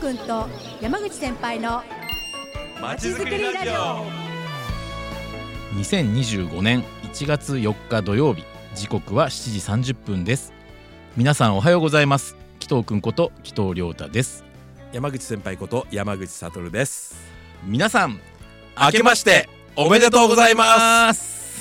くんと山口先輩のまちづくりラジオ。 2025年1月4日土曜日、時刻は7時30分です。皆さんおはようございます。紀藤くんこと紀藤亮太です。 山口先輩こと山口悟です。 皆さん明けましておめでとうございます。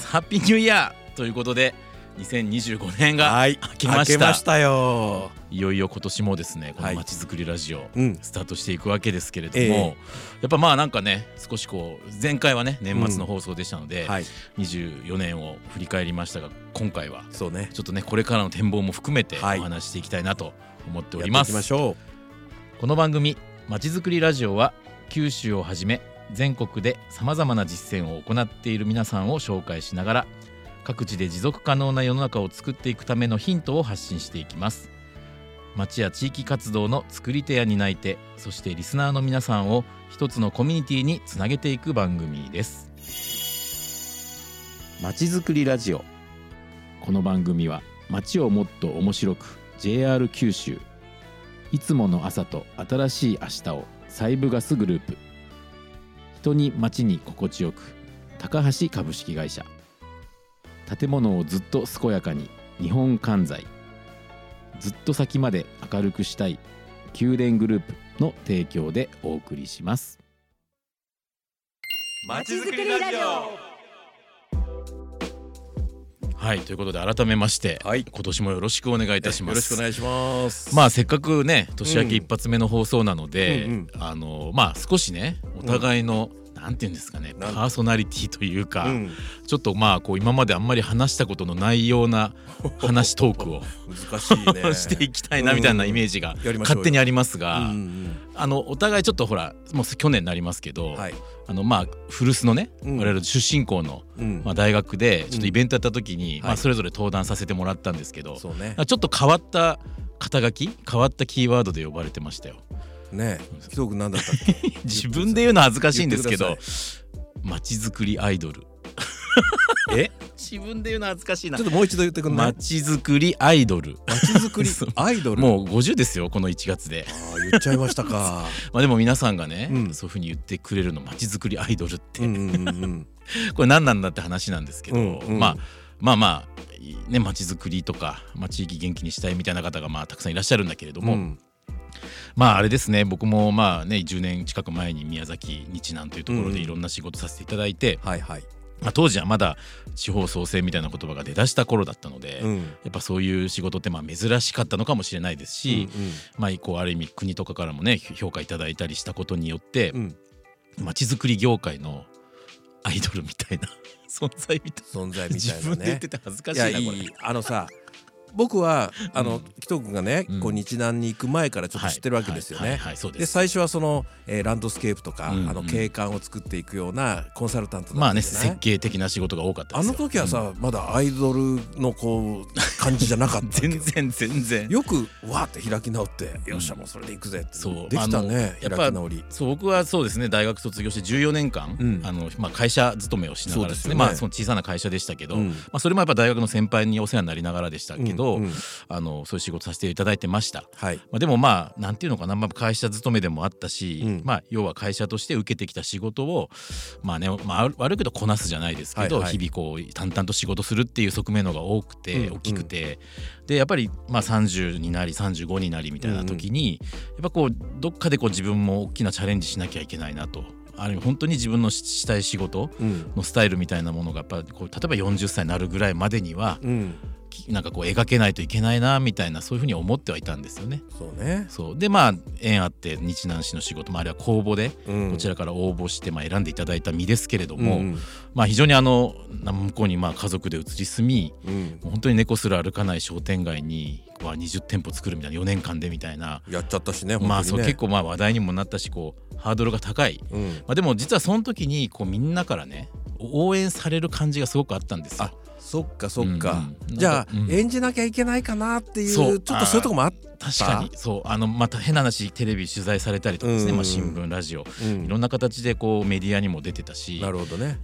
ハッピーニューイヤーということで2025年が明けました。 明けましたよ。 いよいよ今年もですね、このまちづくりラジオ、スタートしていくわけですけれども、やっぱまあなんかね、少しこう前回はね年末の放送でしたので、24年を振り返りましたが、今回はちょっとねこれからの展望も含めてお話していきたいなと思っております。 やっていきましょう。この番組まちづくりラジオは九州をはじめ全国でさまざまな実践を行っている皆さんを紹介しながら、各地で持続可能な世の中を作っていくためのヒントを発信していきます。町や地域活動の作り手や担い手、そしてリスナーの皆さんを一つのコミュニティにつなげていく番組です。まちづくりラジオ。この番組は町をもっと面白く JR 九州、いつもの朝と新しい明日をサイブガスグループ、人に町に心地よく高橋株式会社、建物をずっと健やかに日本関材、ずっと先まで明るくしたい宮殿グループの提供でお送りします。 まちづくりラジオ。 はい、ということで改めまして、今年もよろしくお願いいたします。 よろしくお願いします。 まあせっかくね年明け一発目の放送なので、まあ少しねお互いの、なんていうんですかね、パーソナリティというか、ちょっとまあこう今まであんまり話したことのないような話トークを難しいねしていきたいなみたいなイメージが勝手にありますが、お互いちょっとほらもう去年になりますけど、まあ古巣のね、我々出身校の、大学でちょっとイベントやった時に、それぞれ登壇させてもらったんですけど、ちょっと変わった肩書き、変わったキーワードで呼ばれてましたよ。 ねえ、紀藤君何だったっけ自分で言うの恥ずかしいんですけど、まちづくりアイドル自分で言うの恥ずかしいな。 ちょっともう一度言ってくんない？ まちづくりアイドル。 まちづくりアイドルもう50ですよ、この1月で。 言っちゃいましたかまあでも皆さんがね、そういう風に言ってくれるの、まちづくりアイドルってこれ何なんだって話なんですけど、まあね、まちづくりとか、地域元気にしたいみたいな方がたくさんいらっしゃるんだけれども、まああれですね、僕もまあね10年近く前に宮崎日南というところでいろんな仕事させていただいて、当時はまだ地方創生みたいな言葉が出だした頃だったので、やっぱそういう仕事って珍しかったのかもしれないですし、こうある意味国とかからもね評価いただいたりしたことによって、まちづくり業界のアイドルみたいな存在みたいなね。 自分で言ってて恥ずかしいな。これさ、僕は紀藤君がね、こう日南に行く前からちょっと知ってるわけですよね。で最初はそのランドスケープとか景観を作っていくようなコンサルタントだったんですね。 設計的な仕事が多かったですよ。 あの時はさ、まだアイドルのこう感じじゃなかった全然よくわーって開き直って、よっしゃもうそれで行くぜってできたね。開き直り。 僕はそうですね、大学卒業して14年間会社勤めをしながらですね、その小さな会社でしたけど、それもやっぱ大学の先輩にお世話になりながらでしたけど、そういう仕事させていただいてました。でもなんていうのかな、会社勤めでもあったし、要は会社として受けてきた仕事を悪いけどこなすじゃないですけど、日々こう淡々と仕事するっていう側面のが多くて大きくて、でやっぱり30になり35になりみたいな時に、やっぱこうどっかでこう自分も大きなチャレンジしなきゃいけないなと。ある意味本当に自分のしたい仕事のスタイルみたいなものがやっぱこう例えば40歳になるぐらいまでには、なんかこう描けないといけないなみたいな、そういうふうに思ってはいたんですよね。そうで縁あって日南市の仕事も、あるいは公募でこちらから応募して選んでいただいた身ですけれども、非常に向こうに家族で移り住み、本当に猫すら歩かない商店街に20店舗作るみたいな、4年間でみたいなやっちゃったしね。本当にね。 そう結構話題にもなったし、こうハードルが高い。でも実はその時にこうみんなからね応援される感じがすごくあったんですよ。 そっか。じゃあ演じなきゃいけないかなっていう、ちょっとそういうとこもあった。 確かにそうまた変な話、テレビ取材されたりとかですね、新聞ラジオ、いろんな形でこうメディアにも出てたし、 なるほどね。 やっぱ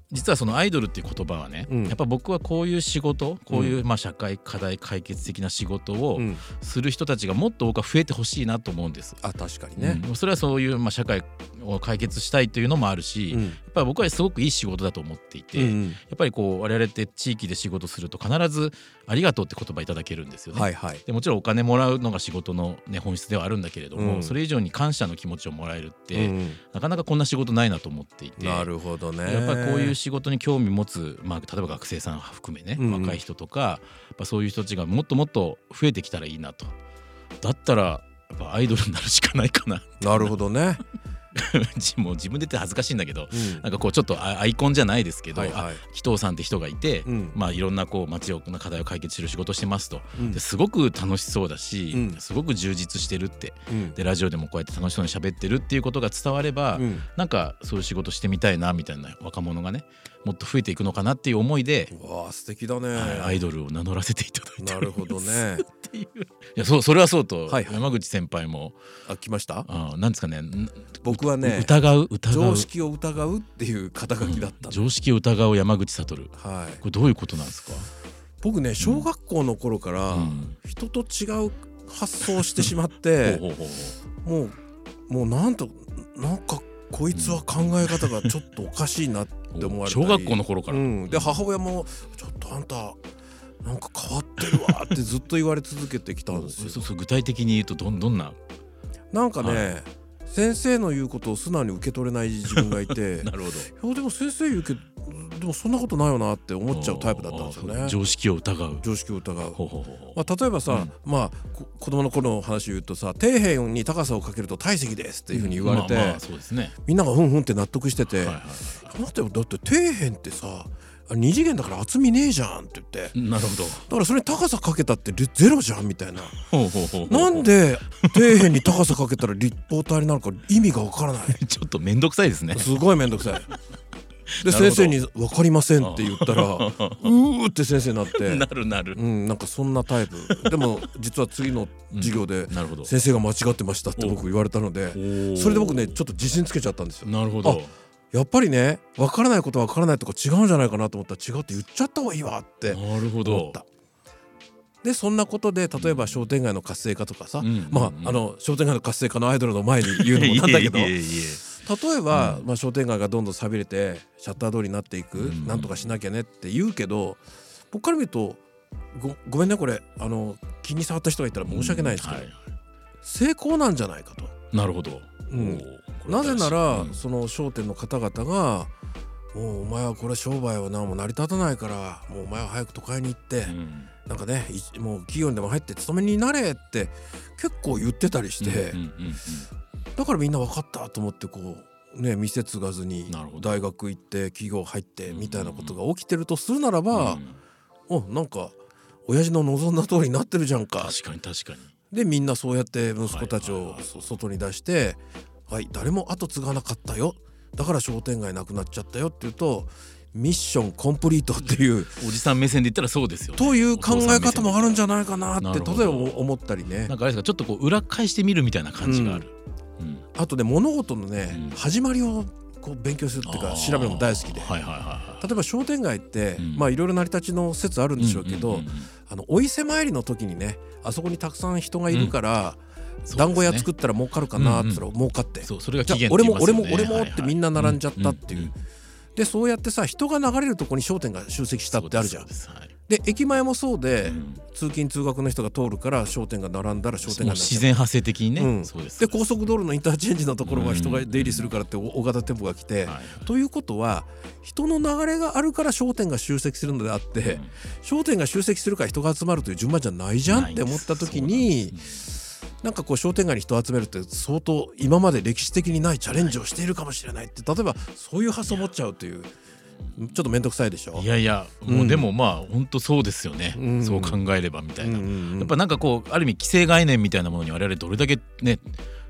実はそのアイドルっていう言葉はね、やっぱ僕はこういう仕事、こういう社会課題解決的な仕事をする人たちがもっと僕は増えてほしいなと思うんです。 確かにね、 それはそういう社会を解決したいというのもあるし、やっぱり僕はすごくいい仕事だと思っていて、やっぱり我々って地域で仕事すると必ずありがとうって言葉いただけるんですよね。でもちろんお金もらうのが仕事の、本質ではあるんだけれども、それ以上に感謝の気持ちをもらえるって、なかなかこんな仕事ないなと思っていて。 なるほどね。 やっぱりこういう仕事に興味持つ、例えば学生さん含めね、若い人とかやっぱそういう人たちがもっともっと増えてきたらいいなと。だったらやっぱアイドルになるしかないかな。 なるほどね。 もう自分で言って恥ずかしいんだけど、なんかちょっとアイコンじゃないですけど、紀藤さんって人がいて、いろんな街の課題を解決する仕事をしてますと、ですごく楽しそうだし、すごく充実してるって、でラジオでもこうやって楽しそうに喋ってるっていうことが伝われば、なんかそういう仕事してみたいなみたいな若者がねもっと増えていくのかなっていう思いで、 わあ素敵だね、 アイドルを名乗らせていただいて。 なるほどね。 いやそれはそうと、山口先輩も来ました。 なんですかね、 僕はね疑う常識を疑うっていう肩書きだった、 常識を疑う山口悟、これどういうことなんですか。 僕ね小学校の頃から人と違う発想をしてしまってもうなんかこいつは考え方がちょっとおかしいなって思われたり、 小学校の頃から、 で母親もちょっとあんたなんか変わってるわってずっと言われ続けてきたんですよ。 具体的に言うとどんななんかね、先生の言うことを素直に受け取れない自分がいてなるほど。 いやでも先生言うけどでもそんなことないよなって思っちゃうタイプだったんですよね。 常識を疑う。 例えばさ、子供の頃の話を言うとさ、底辺に高さをかけると体積ですっていうふうに言われて、みんながふんふんって納得してて、だって底辺ってさ2次元だから厚みねえじゃんって言って、 なるほど。 だからそれに高さかけたってゼロじゃんみたいな。なんで底辺に高さかけたら立方体になるか意味がわからない。 ちょっとめんどくさいですね。 すごいめんどくさい。で先生に分かりませんって言ったらうーって先生になってなる、 なんかそんなタイプでも実は次の授業で先生が間違ってましたって僕言われたので、それで僕ねちょっと自信つけちゃったんですよ。 なるほど。 やっぱりね分からないことは分からないとか違うんじゃないかなと思ったら違うって言っちゃった方がいいわって思った。でそんなことで例えば商店街の活性化とかさ、商店街の活性化のアイドルの前に言うのもなんだけど例えば、商店街がどんどん寂れてシャッター通りになっていく、なんとかしなきゃねって言うけど、僕から見ると ごめんねこれ気に障った人がいたら申し訳ないですけど、成功なんじゃないかと。 なるほど。 なぜなら、その商店の方々がもうお前はこれ商売はもう成り立たないからもうお前は早く都会に行って、なんかねもう企業にでも入って勤めになれって結構言ってたりして、だからみんな分かったと思って店継がずに大学行って企業入ってみたいなことが起きてるとするならば、なんか親父の望んだ通りになってるじゃんか。 確かにでみんなそうやって息子たちを外に出して、誰も後継がなかったよだから商店街なくなっちゃったよっていうとミッションコンプリートっていうおじさん目線で言ったらそうですよねという考え方もあるんじゃないかなって例えば思ったりね。 なんかあれですか、ちょっと裏返してみるみたいな感じがある。 あとね物事のね、始まりを勉強するっていうか調べるのも大好きで、例えば商店街っていろいろ成り立ちの説あるんでしょうけど、お伊勢参りの時にねあそこにたくさん人がいるから、団子屋作ったら儲かるかなって言ったら儲かって、 それが起源って言いますよね。俺もってみんな並んじゃったっていう。でそうやってさ人が流れるとこに商店が集積したってあるじゃん。で駅前もそうで、通勤通学の人が通るから商店が並んだら商店が自然発生的にね、 で高速道路のインターチェンジのところは人が出入りするからって大型店舗が来て、ということは人の流れがあるから商店が集積するのであって、商店が集積するから人が集まるという順番じゃないじゃんって思った時に、なんか商店街に人を集めるって相当今まで歴史的にないチャレンジをしているかもしれないって、例えばそういう発想を持っちゃうという、ちょっと面倒くさいでしょ。 いやもうでも本当そうですよね、そう考えればみたいな、やっぱなんかある意味既成概念みたいなものに我々どれだけね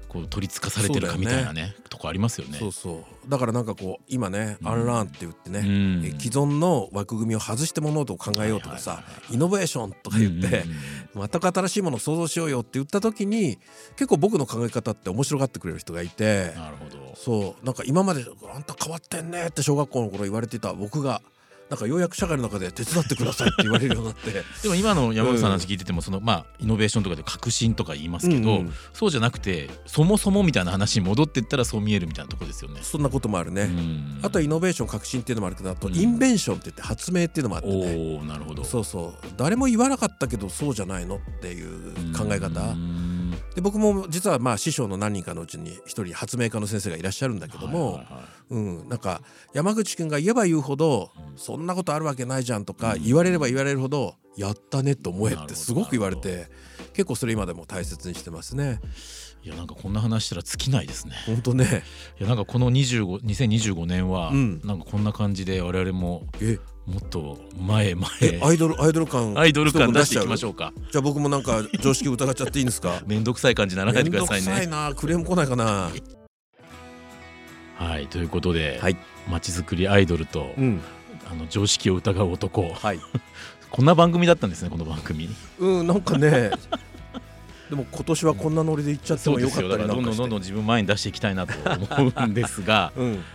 こう取りつかされてるかみたいなねとこありますよね。 そうそう、だからなんかこう今ね、アンラーンって言ってね、既存の枠組みを外して物事を考えようとかさ、イノベーションとか言って、全く新しいものを創造しようよって言った時に結構僕の考え方って面白がってくれる人がいて、 なるほど。 そうなんか今まであんた変わってんねって小学校の頃言われていた僕がなんかようやく社会の中で手伝ってくださいって言われるようになってでも今の山口さんの話聞いてても、そのイノベーションとかで革新とか言いますけど、そうじゃなくてそもそもみたいな話に戻っていったらそう見えるみたいなところですよね。 そんなこともあるね。あとはイノベーション革新っていうのもあるけど、あとインベンションって言って発明っていうのもあってね。 なるほど。 そうそう、誰も言わなかったけどそうじゃないのっていう考え方で、僕も実は師匠の何人かのうちに一人発明家の先生がいらっしゃるんだけども、なんか山口くんが言えば言うほど、そんなことあるわけないじゃんとか言われれば言われるほど、やったねと思えってすごく言われて、結構それ今でも大切にしてますね。 いやなんかこんな話したら尽きないですね。 本当ね。 いやなんかこの2025年はなんかこんな感じで我々ももっと前アイドル感出していきましょうか。 じゃあ僕もなんか常識疑っちゃっていいんですか？ めんどくさい感じにならないでくださいね。 めんどくさいな、クレーム来ないかな。 はい、ということで、まちづくりアイドルと、常識を疑う男、こんな番組だったんですね、この番組。 なんかねでも今年はこんなノリでいっちゃってもよかったりなんかして、 どんどん自分前に出していきたいなと思うんですが、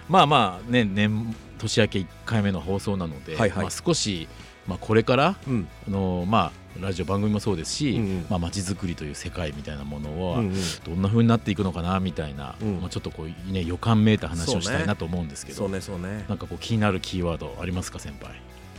年明け1回目の放送なので、少し、これから、ラジオ番組もそうですし、まちづくりという世界みたいなものをどんな風になっていくのかなみたいな、ちょっとこうね予感めいた話をしたいなと思うんですけど、なんかこう気になるキーワードありますか、先輩？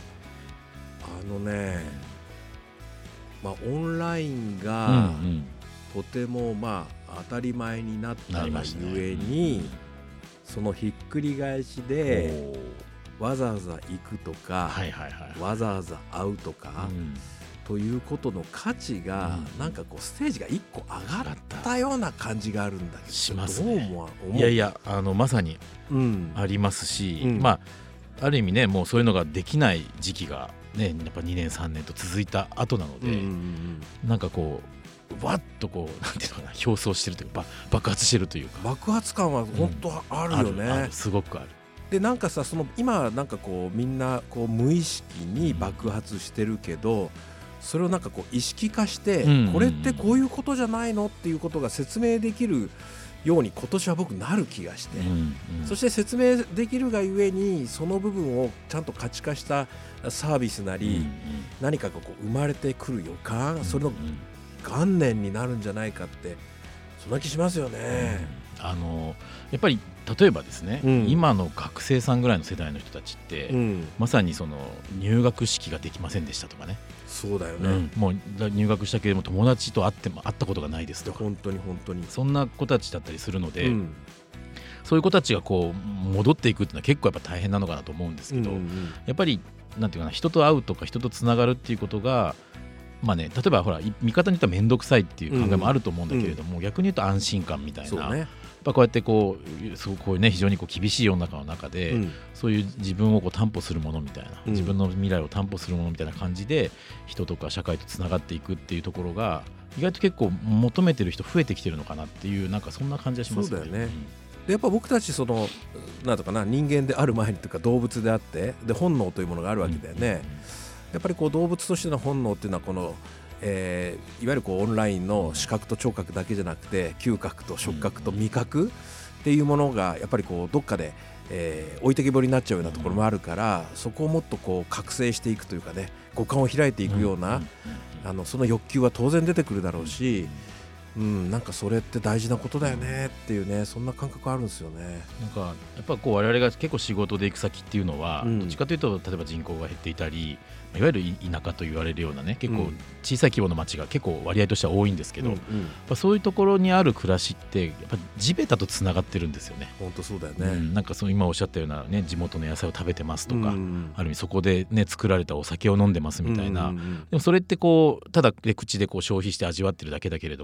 オンラインがとても当たり前になったがゆえに、そのひっくり返しでわざわざ行くとか、わざわざ会うとか、ということの価値がなんかこうステージが1個上がったような感じがあるんだけど、 しますね。 どう思う？ いやいやまさにありますし、ある意味ね、もうそういうのができない時期がね、やっぱ2年3年と続いた後なので、なんかこうわっとこうなんていうのかな、表層してるというか爆発してるというか、 爆発感は本当あるよね。 すごくある。 でなんかさ、今なんかこうみんなこう無意識に爆発してるけど、それをなんかこう意識化して、これってこういうことじゃないのっていうことが説明できるように今年は僕なる気がして、そして説明できるがゆえにその部分をちゃんと価値化したサービスなり、何かがこう生まれてくる予感、それの元年になるんじゃないかって、そんな気しますよね。 やっぱり例えばですね、今の学生さんぐらいの世代の人たちって、まさにその入学式ができませんでしたとかね。 そうだよね、 もう入学したけれども友達と会ったことがないですとか、 本当にそんな子たちだったりするので、そういう子たちがこう戻っていくっていうのは結構やっぱ大変なのかなと思うんですけど、やっぱりなんていうかな、人と会うとか人とつながるっていうことが例えばほら見方によっては面倒くさいっていう考えもあると思うんだけれども、逆に言うと安心感みたいな、やっぱこうやってこうね、非常にこう厳しい世の中の中で、そういう自分をこう担保するものみたいな、自分の未来を担保するものみたいな感じで人とか社会とつながっていくっていうところが意外と結構求めてる人増えてきてるのかなっていう、なんかそんな感じがしますよね。 そうだよね。でやっぱ僕たちなんとかな、人間である前にというか動物であって、で本能というものがあるわけだよね。やっぱりこう動物としての本能っていうのはこの、いわゆるこうオンラインの視覚と聴覚だけじゃなくて、嗅覚と触覚と味覚っていうものがやっぱりこうどっかで、置いてけぼりになっちゃうようなところもあるから、そこをもっとこう覚醒していくというかね、五感を開いていくような、その欲求は当然出てくるだろうし、なんかそれって大事なことだよねっていうね、そんな感覚あるんですよね。 なんかやっぱこう我々が結構仕事で行く先っていうのは、どっちかというと例えば人口が減っていたり、いわゆる田舎と言われるようなね、結構小さい規模の町が結構割合としては多いんですけど、そういうところにある暮らしってやっぱ地べたとつながってるんですよね。 本当そうだよね。 なんか今おっしゃったようなね、地元の野菜を食べてますとか、ある意味そこでね作られたお酒を飲んでますみたいな、でもそれってこうただ口でこう消費して味わってるだけだけれども、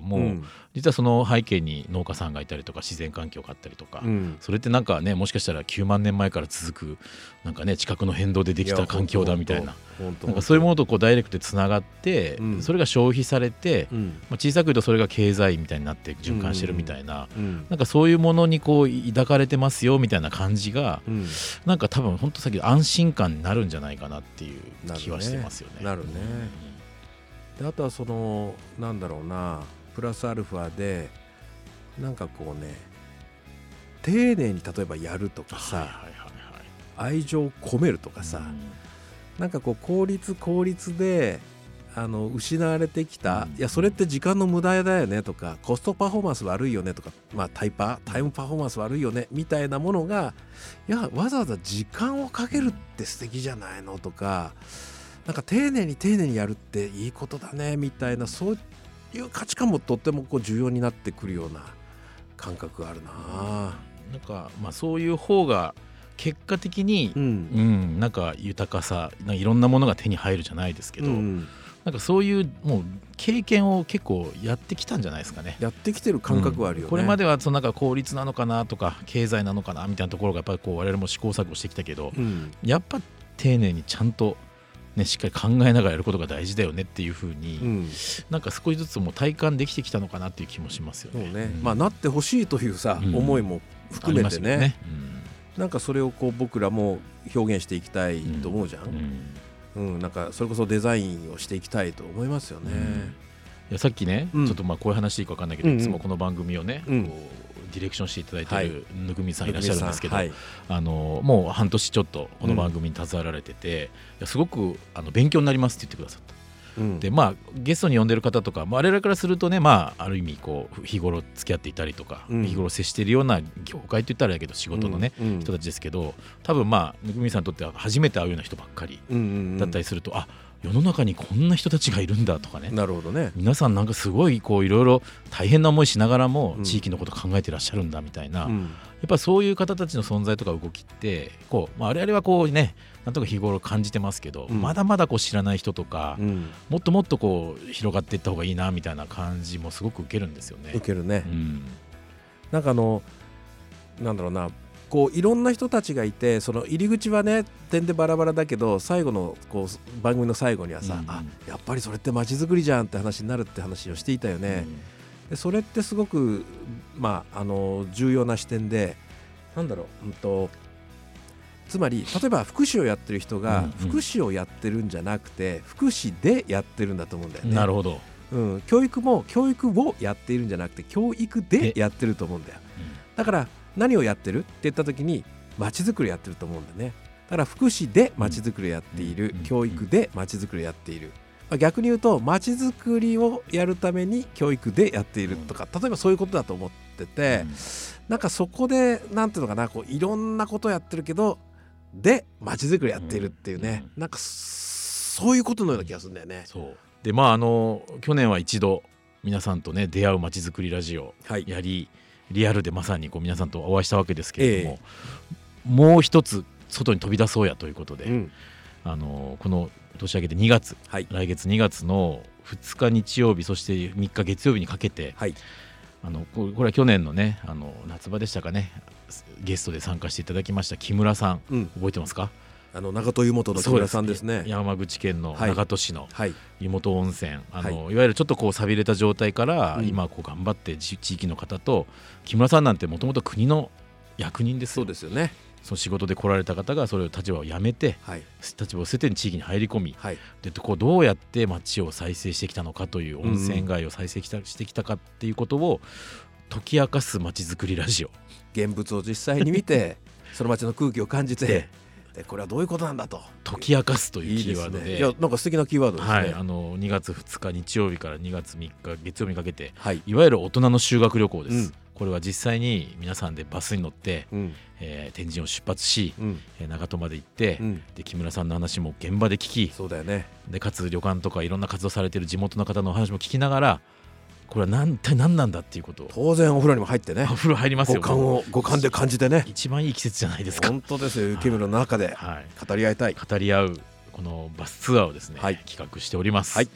実はその背景に農家さんがいたりとか自然環境があったりとか、それってなんかねもしかしたら9万年前から続くなんかね地殻の変動でできた環境だみたいな、なんかそういうものとこうダイレクトでつながって、それが消費されて、小さく言うとそれが経済みたいになって循環してるみたいな、なんかそういうものにこう抱かれてますよみたいな感じが、なんか多分本当さっき安心感になるんじゃないかなっていう気はしてますよね。 なるね。であとはそのなんだろうな、プラスアルファでなんかこうね丁寧に例えばやるとかさ、愛情を込めるとかさ、なんかこう効率で失われてきた、いやそれって時間の無駄だよねとかコストパフォーマンス悪いよねとか、タイムパフォーマンス悪いよねみたいなものが、いやわざわざ時間をかけるって素敵じゃないのとか、なんか丁寧にやるっていいことだねみたいな、そういう価値観もとってもこう重要になってくるような感覚があるな。 なんかそういう方が結果的に、なんか豊かさ、なんかいろんなものが手に入るじゃないですけど、なんかそういうもう経験を結構やってきたんじゃないですかね。 やってきてる感覚はあるよね。 これまではそのなんか効率なのかなとか経済なのかなみたいなところがやっぱりこう我々も試行錯誤してきたけど、やっぱ丁寧にちゃんとね、しっかり考えながらやることが大事だよねっていう風に、なんか少しずつもう体感できてきたのかなっていう気もしますよね。 そうね、なってほしいというさ、思いも含めてね、なんかそれをこう僕らも表現していきたいと思うじゃん。なんかそれこそデザインをしていきたいと思いますよね。 いやさっきね、ちょっとこういう話いいか分かんないけど、いつもこの番組をね、こうディレクションしていただいているぬぐみさんいらっしゃるんですけど、もう半年ちょっとこの番組に携わられてて、すごく勉強になりますって言ってくださった。でゲストに呼んでる方とか、我々からするとね、ある意味こう日頃付き合っていたりとか、日頃接しているような業界って言ったらだけど仕事のね、人たちですけど、多分ぬぐみさんにとっては初めて会うような人ばっかりだったりすると、世の中にこんな人たちがいるんだとかね。 なるほどね。 皆さんなんかすごいこういろいろ大変な思いしながらも地域のこと考えてらっしゃるんだみたいな、やっぱそういう方たちの存在とか動きってこう、我々はこうねなんとか日頃感じてますけど、まだまだこう知らない人とか、もっともっとこう広がっていった方がいいなみたいな感じもすごく受けるんですよね。 受けるね。なんかなんだろうな、こういろんな人たちがいて、その入り口はね点でバラバラだけど、最後のこう番組の最後にはさ、やっぱりそれって街づくりじゃんって話になるって話をしていたよね。でそれってすごく重要な視点で、なんだろう、つまり例えば福祉をやってる人が福祉をやってるんじゃなくて福祉でやってるんだと思うんだよね。 なるほど。 教育も教育をやっているんじゃなくて教育でやってると思うんだよ。だから何をやってるって言った時に街づくりやってると思うんだね。だから福祉で街づくりやっている、教育で街づくりやっている、逆に言うと街づくりをやるために教育でやっているとか、例えばそういうことだと思ってて、なんかそこでなんていうのかな、こういろんなことやってるけどで街づくりやっているっていうね、なんかそういうことのような気がするんだよね。 そうで去年は一度皆さんとね出会う街づくりラジオやり、リアルでまさにこう皆さんとお会いしたわけですけれども、もう一つ外に飛び出そうやということで、この年明けて2月、来月2月の2日日曜日そして3日月曜日にかけて、これは去年のね夏場でしたかね、ゲストで参加していただきました木村さん、覚えてますか？ 長門湯本の木村さんですね。 山口県の長門市の湯本温泉、いわゆるちょっとこう寂れた状態から、今こう頑張って地域の方と、木村さんなんてもともと国の役人です。 そうですよね。 その仕事で来られた方がそれを立場を辞めて、立場を捨てて地域に入り込み、でこうどうやって町を再生してきたのかという、温泉街を再生してきたかっていうことを解き明かす町づくりラジオ。 現物を実際に見てその町の空気を感じてこれはどういうことなんだと解き明かすというキーワードで、 いやなんか素敵なキーワードですね。 2月2日日曜日から2月3日月曜日にかけて、いわゆる大人の修学旅行です。これは実際に皆さんでバスに乗って、天神を出発し、長門まで行って、で木村さんの話も現場で聞き、 そうだよね。 でかつ旅館とかいろんな活動されている地元の方のお話も聞きながら、これは一体何なんだっていうことを、 当然お風呂にも入ってね、 お風呂入りますよ。 五感で感じてね、 一番いい季節じゃないですか。 本当ですよ。湯煙の中で語り合いたい、 語り合うこのバスツアーをですね、企画しております。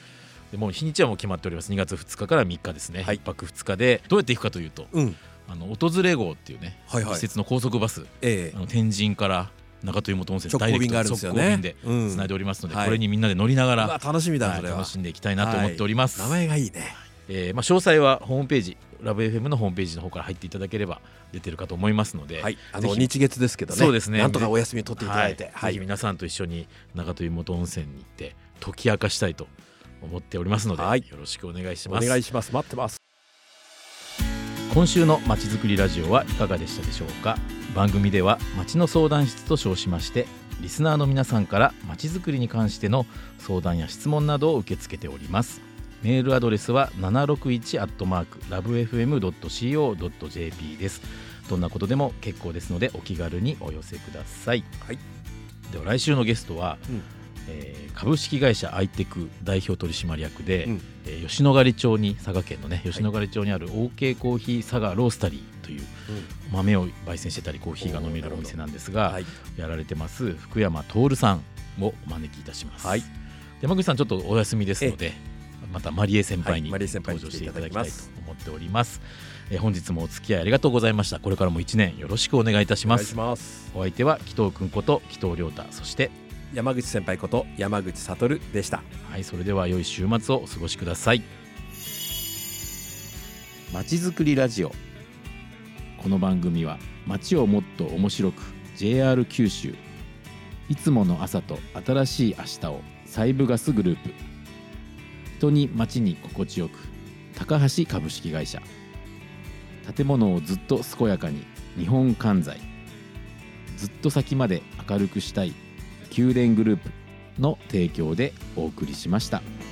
でもう日にちはもう決まっております。2月2日から3日ですね、1泊2日でどうやって行くかというと、訪れ号っていうね、施設の高速バス、天神から中戸湯本温泉ダイレクト直行便でつないでおりますので、これにみんなで乗りながら楽しみだ、それは楽しんでいきたいなと思っております。 名前がいいね。 詳細はホームページ、ラブ FM のホームページの方から入っていただければ出てるかと思いますので、 日月ですけどね、 そうですね、 なんとかお休み取っていただいて、 ぜひ皆さんと一緒に中戸湯本温泉に行って解き明かしたいと思っておりますので、よろしくお願いします。 お願いします。待ってます。 今週のまちづくりラジオはいかがでしたでしょうか。番組ではまちの相談室と称しまして、リスナーの皆さんからまちづくりに関しての相談や質問などを受け付けております。メールアドレスは 761@lovefm.co.jp です。どんなことでも結構ですのでお気軽にお寄せください。では来週のゲストは、株式会社アイテク代表取締役で、吉野ヶ里町に、佐賀県のね吉野ヶ里町にある OK コーヒー佐賀ロースタリーという、豆を焙煎してたりコーヒーが飲めるお店なんですが、やられてます福山徹さんをお招きいたします。山口さんちょっとお休みですので、またマリエ先輩に登場していただきたいと思っております。本日もお付き合いありがとうございました。これからも1年よろしくお願いいたします。お相手は紀藤君こと紀藤亮太、そして山口先輩こと山口悟でした。 それでは良い週末をお過ごしください。まちづくりラジオ。この番組は街をもっと面白く JR 九州、いつもの朝と新しい明日をサイブガスグループ、人に街に心地よく高橋株式会社、建物をずっと健やかに日本関西、ずっと先まで明るくしたい宮殿グループの提供でお送りしました。